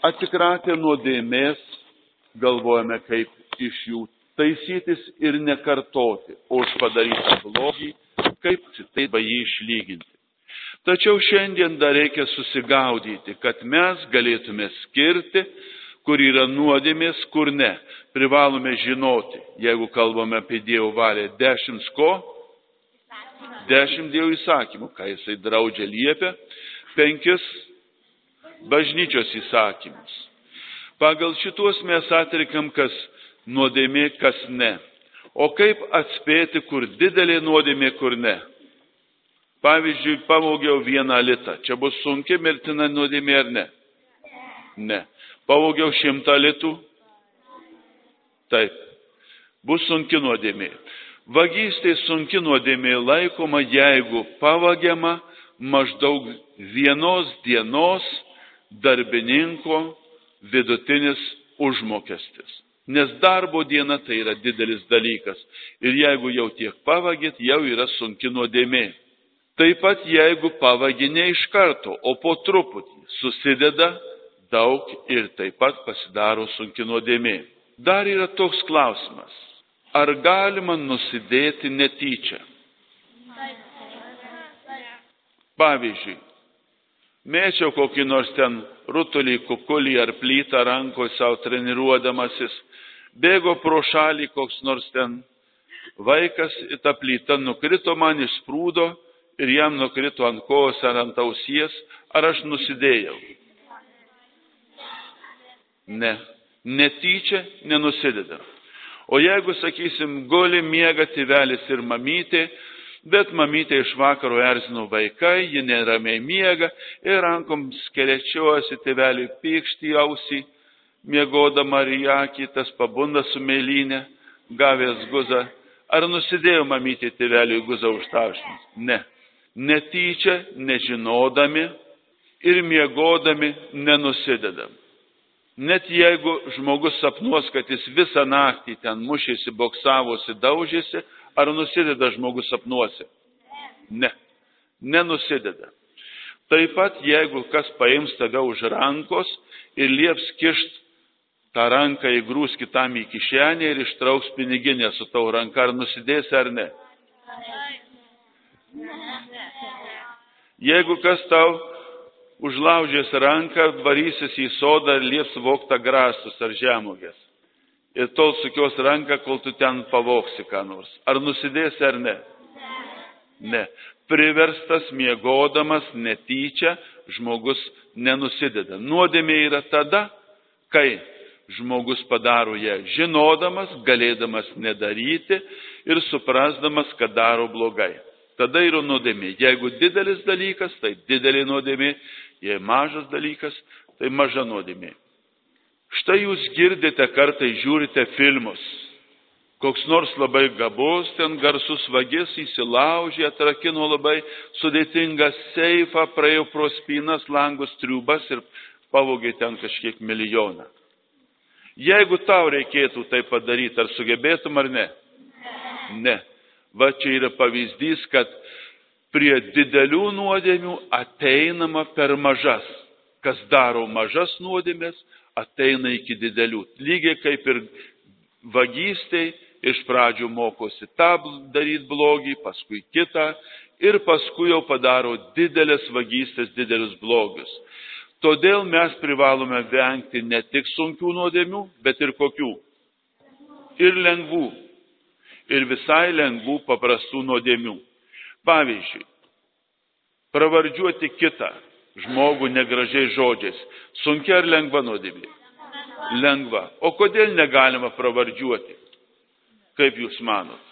Atsikratę nuodėmės, galvojame, kaip iš jų taisytis ir nekartoti, o už padarytą blogį, kaip taip jį išlyginti. Tačiau šiandien dar reikia susigaudyti, kad mes galėtume skirti, kur yra nuodėmės, kur ne. Privalome žinoti, jeigu kalbame apie Dievo valią, 10 ko? 10 Dievo įsakymų, ką jisai draudžia liepia, 5 bažnyčios įsakymus. Pagal šitos mes atrikam, kas nuodėmė, kas ne. O kaip atspėti, kur didelė nuodėmė, kur ne? Pavyzdžiui, pavogiau 1 litą. Čia bus sunki mirtina nuodėmė ar ne? Ne. Pavogiau 100 litų? Taip. Bus sunki nuodėmė. Vagystė sunki nuodėmė laikoma, jeigu pavagiama maždaug 1 dienos darbininko vidutinis užmokestis. Nes darbo diena tai yra didelis dalykas. Ir jeigu jau tiek pavagit, jau yra sunki nuodėmė. Taip pat jeigu pavagi ne iš karto, o po truputį, susideda daug ir taip pat pasidaro sunki nuodėmė. Dar yra toks klausimas. Ar galima nusidėti netyčia? Pavyzdžiui, mėčiau kokį nors ten rutulį, kukulį ar plytą rankoje savo treniruodamasis, bėgo pro šalį koks nors ten vaikas, ta plyta nukrito, man išsprūdo ir jam nukrito ant kojos ar ant ausies, ar aš nusidėjau? Ne, netyčia nenusideda. O jeigu, sakysim, guli miega tėvelis ir mamytė, bet mamytė iš vakaro erzino vaikai, ji neramiai miega ir rankom skerečiuosi tėveliui pykštį ausį, miegodama į akį, tas pabunda su mėlynė, gavęs guzą. Ar nusidėjo mamytė tėveliui guzą užtaušinus? Ne. Netyčia, nežinodami ir miegodami nenusidedam. Net jeigu žmogus sapnuos, kad jis visą naktį ten mušėsi, boksavosi, daužėsi, ar nusideda žmogus sapnuose? Ne. Nenusideda. Taip pat, jeigu kas paims tave už rankos ir lieps kišt tą ranką įgrūs kitam į kišenę ir ištrauks piniginę su tavo ranka, ar nusidės ar ne? Jeigu kas tau užlaužės ranką, varysis į sodą ir lieps voktą grastus ar žemugės. Ir tol sukios ranką, kol tu ten pavoksi ką nors. Ar nusidės ar ne? Ne. Priverstas miegodamas netyčia žmogus nenusideda. Nuodėmė yra tada, kai žmogus padaro ją žinodamas, galėdamas nedaryti ir suprasdamas, kad daro blogai. Tada yra nuodėmė. Jeigu didelis dalykas, tai didelė nuodėmė. Jei mažas dalykas, tai maža nuodėmė. Štai jūs girdite kartai, žiūrite filmus. Koks nors labai gabus, ten garsus vagis įsilaužė, atrakino labai sudėtingą seifą, praėjo pro spynas, langus, triubas ir pavogė ten kažkiek milijoną. Jeigu tau reikėtų tai padaryti, ar sugebėtum ar ne? Ne. Va čia yra pavyzdys, kad prie didelių nuodėmių ateinama per mažas. Kas daro mažas nuodėmės, ateina iki didelių. Lygiai kaip ir vagystėj, iš pradžių mokosi tą daryti blogį, paskui kitą ir paskui jau padaro didelės vagystės, didelius blogius. Todėl mes privalome vengti ne tik sunkių nuodėmių, bet ir kokių? Ir lengvų. Ir visai lengvų paprastų nuodėmių. Pavyzdžiui, pravardžiuoti kitą žmogų negražiais žodžiais. Sunkia ar lengva nuodėmė? Lengva. O kodėl negalima pravardžiuoti? Kaip jūs manot?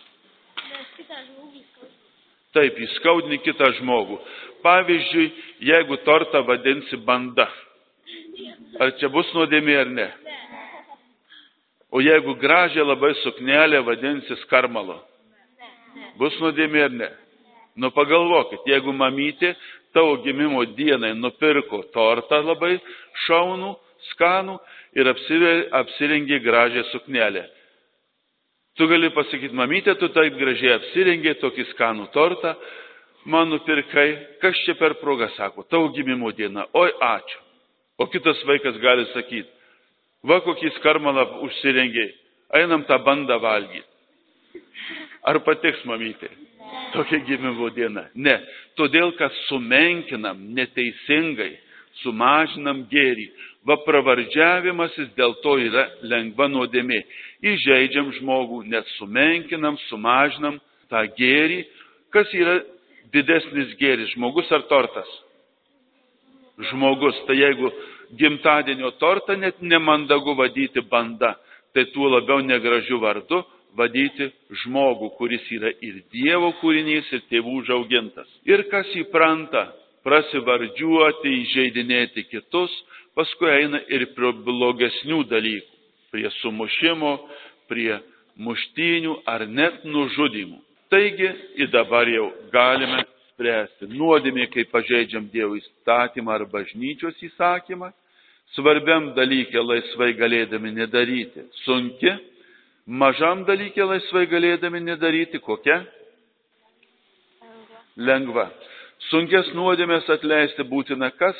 Taip, įskaudini kitą žmogų. Pavyzdžiui, jeigu tortą vadinsi banda, ar čia bus nuodėmė ar ne? O jeigu gražią labai suknelę vadinsi skarmalo, bus nuodėmė ar ne? Nu pagalvokit, jeigu mamytė tavo gimimo dienai nupirko tortą labai šaunų, skanų ir apsirengė gražią suknelę. Tu gali pasakyti, mamytė, tu taip gražiai apsirengė tokį skanų tortą, man nupirkai, kas čia per progą, sako, tavo gimimo diena, oi ačiū. O kitas vaikas gali sakyti, va kokį skarmalą užsirengiai, einam tą bandą valgyti. Ar patiks mamytė? Tokia gimimo diena. Ne, todėl, kad sumenkinam neteisingai, sumažinam gėrį. Va pravardžiavimasis dėl to yra lengva nuodėmė. Įžeidžiam žmogų, net sumenkinam, sumažinam tą gėrį. Kas yra didesnis gėris, žmogus ar tortas? Žmogus. Tai jeigu gimtadienio tortą net nemandagu vadyti banda, tai tuo labiau negražiu vardu vadyti žmogų, kuris yra ir Dievo kūrinys, ir tėvų užaugintas. Ir kas įpranta prasivardžiuoti, įžeidinėti kitus, paskui eina ir prie blogesnių dalykų, prie sumušimo, prie muštynių ar net nužudymų. Taigi, ir dabar jau galime spręsti nuodėmė, kai pažeidžiam Dievo įstatymą ar bažnyčios įsakymą, svarbiam dalykė laisvai galėdami nedaryti sunki, mažam dalykė laisvai galėdami nedaryti kokia? Lengva. Sunkės nuodėmės atleisti būtina kas?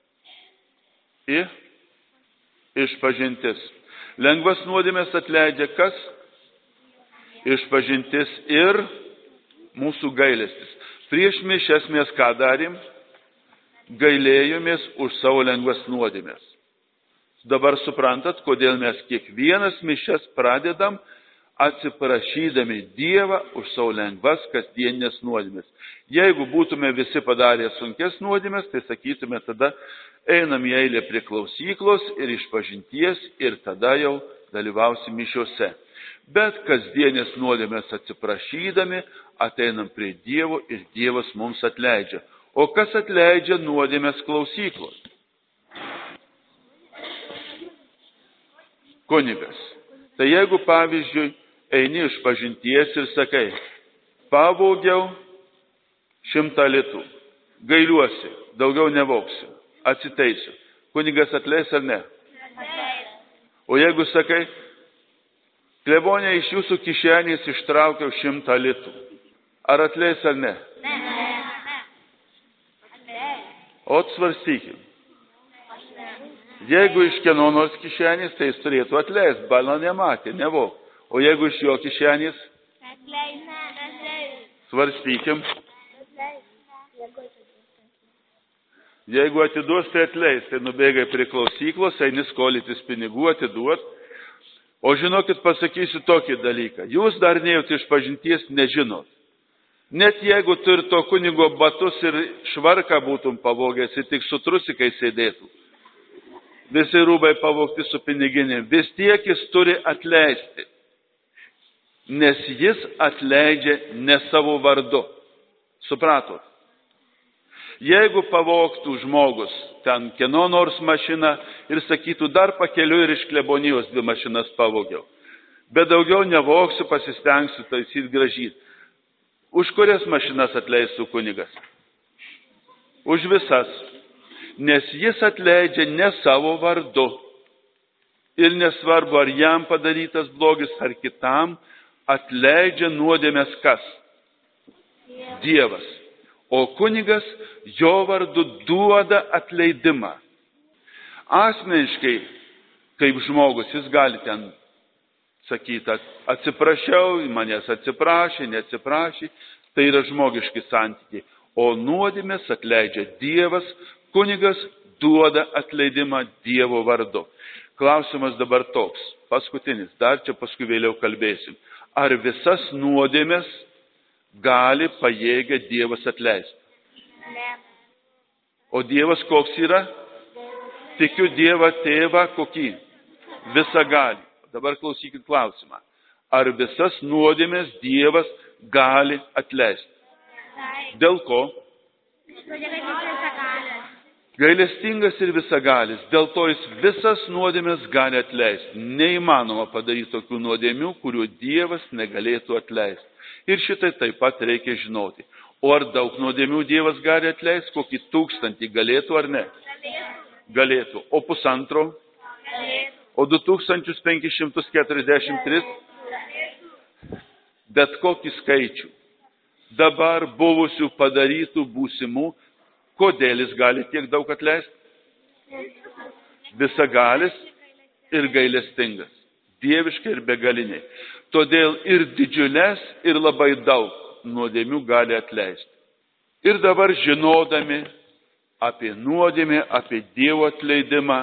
Išpažintis. Lengvas nuodėmės atleidžia kas? Išpažintis ir mūsų gailestis. Prieš mišias mes ką darėm? Gailėjomės už savo lengvas nuodėmės. Dabar suprantat, kodėl mes kiekvienas mišias pradedam atsiprašydami Dievą už savo lengvas kasdieninės nuodėmės. Jeigu būtume visi padarę sunkes nuodėmės, tai sakytume, tada einam į eilę prie klausyklos ir išpažinties ir tada jau dalyvausim mišiuose. Bet kasdienės nuodėmės atsiprašydami ateinam prie Dievo ir Dievas mums atleidžia. O kas atleidžia nuodėmės klausyklos? Kunigas. Tai jeigu, pavyzdžiui, eini iš pažinties ir sakai, pavogiau 100 litų, gailiuosi, daugiau nevogsiu, atsiteisiu. Kunigas atleis ar ne? O jeigu sakai, klebonė, iš jūsų kišenės ištraukiau 100 litų, ar atleis ar ne? O svarstykim. Jeigu iš kieno nors kišenės, tai jis turėtų atleisti, balo nematė, nevok. O jeigu iš jo kišenės, svarstykim. Jeigu atiduos, tai atleis, tai nubėgai prie klausyklos, eini skolytis pinigų, atiduot. O žinokit, pasakysiu tokį dalyką. Jūs dar nejote iš pažinties, nežinot. Net jeigu tu ir to kunigo batus ir švarką būtum pavogęs, ir tik su trusikai sėdėtų. Visi rūbai pavogti su piniginė. Vis tiek jis turi atleisti. Nes jis atleidžia ne savo vardu. Supratot? Jeigu pavogtų žmogus ten kieno nors mašiną ir sakytų, dar pakeliu ir iš klebonijos 2 mašinas pavogiau. Bet daugiau nevogsiu, pasistengsiu taisyti gražyti. Už kurias mašinas atleistų kunigas? Už visas. Nes jis atleidžia ne savo vardu. Ir nesvarbu, ar jam padarytas blogis, ar kitam, atleidžia nuodėmės kas? Dievas. O kunigas jo vardu duoda atleidimą. Asmeniškai, kaip žmogus, jis gali ten sakyti, atsiprašiau, manęs atsiprašė, neatsiprašė, tai yra žmogiški santykiai. O nuodėmės atleidžia Dievas, kunigas duoda atleidimą Dievo vardu. Klausimas dabar toks, paskutinis, dar čia paskui vėliau kalbėsim. Ar visas nuodėmės gali pajėgia Dievas atleisti? Ne. O Dievas koks yra? Tikiu Dievą tėvą kokį? Visagalį. Dabar klausykit klausimą. Ar visas nuodėmės Dievas gali atleisti? Dėl ko? Gailestingas ir visagalis, dėl to jis visas nuodėmės gali atleisti. Neįmanoma padaryti tokių nuodėmių, kurių Dievas negalėtų atleisti. Ir šitai taip pat reikia žinoti. O ar daug nuodėmių Dievas gali atleisti, kokį 1000 galėtų ar ne? Galėtų. O 1,5? O 2543? Bet kokį skaičių. Dabar buvusių padarytų būsimų. Kodėl jis gali tiek daug atleisti? Visagalis ir gailestingas. Dieviškai ir begaliniai. Todėl ir didžiulės, ir labai daug nuodėmių gali atleisti. Ir dabar žinodami apie nuodėmę, apie Dievo atleidimą,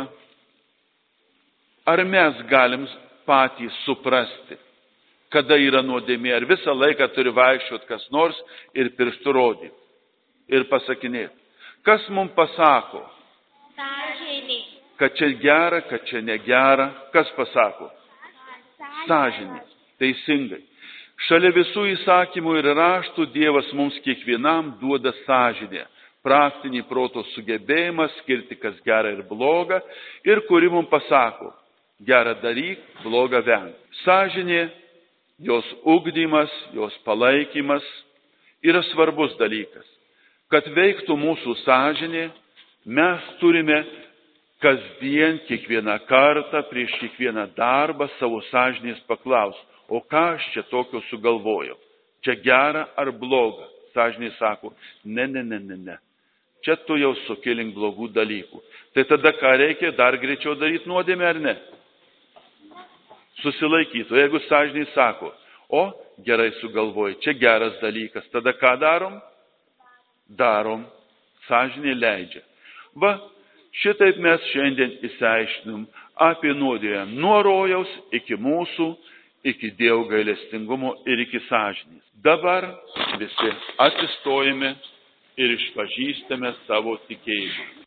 ar mes galim patys suprasti, kada yra nuodėmė, ar visą laiką turi vaikščioti kas nors ir pirštų rodyti ir pasakinėti. Kas mums pasako, Sąžinė. kad čia gera, kad čia negera, kas pasako? Sąžinė, teisingai. Šalia visų įsakymų ir raštų Dievas mums kiekvienam duoda sąžinę, praktinį proto sugebėjimą skirti, kas gera ir bloga, ir kuri mums pasako, gerą daryk, blogą venk. Sąžinė, jos ugdymas, jos palaikymas yra svarbus dalykas. Kad veiktų mūsų sąžinė, mes turime kasdien, kiekvieną kartą, prieš kiekvieną darbą savo sąžinės paklaus, o ką aš čia tokio sugalvojau? Čia gera ar bloga? Sąžinė sako, ne. Čia tu jau sukėlink blogų dalykų. Tai tada ką reikia, dar greičiau daryti nuodėmę ar ne? Susilaikyti. O jeigu sąžinė sako, o gerai sugalvoji, čia geras dalykas, tada ką darom? Darom. Sąžinė leidžia. Va, šitaip mes šiandien įsiaiškinom apie nuodėmę nuo rojaus iki mūsų, iki Dievo gailestingumo ir iki sąžinės. Dabar visi atsistojame ir išpažįstame savo tikėjimą.